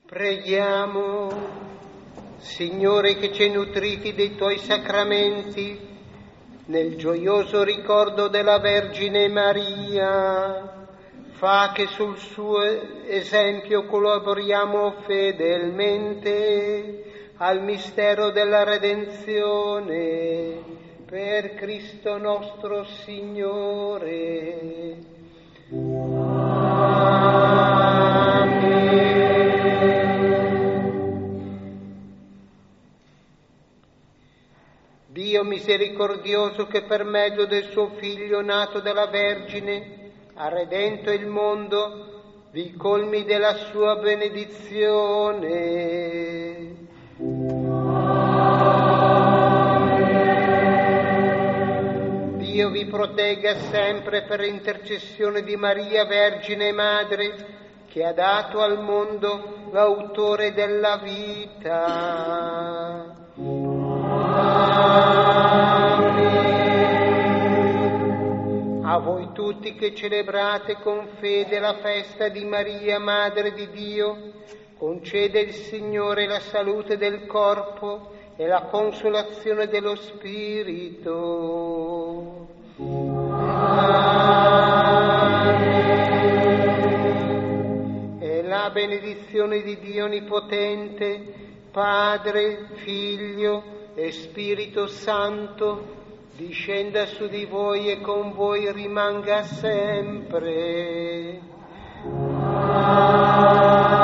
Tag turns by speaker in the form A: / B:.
A: Preghiamo. Signore, che ci hai nutriti dei tuoi sacramenti, nel gioioso ricordo della Vergine Maria, fa che sul suo esempio collaboriamo fedelmente al mistero della redenzione, per Cristo nostro Signore. Dio misericordioso, che per mezzo del suo Figlio nato dalla Vergine ha redento il mondo, vi colmi della sua benedizione. Dio vi protegga sempre per intercessione di Maria, Vergine Madre, che ha dato al mondo l'autore della vita. A voi tutti che celebrate con fede la festa di Maria, Madre di Dio, concede il Signore la salute del corpo e la consolazione dello Spirito. Amen. E la benedizione di Dio Onnipotente, Padre, Figlio e Spirito Santo, discenda su di voi e con voi rimanga sempre. Amen.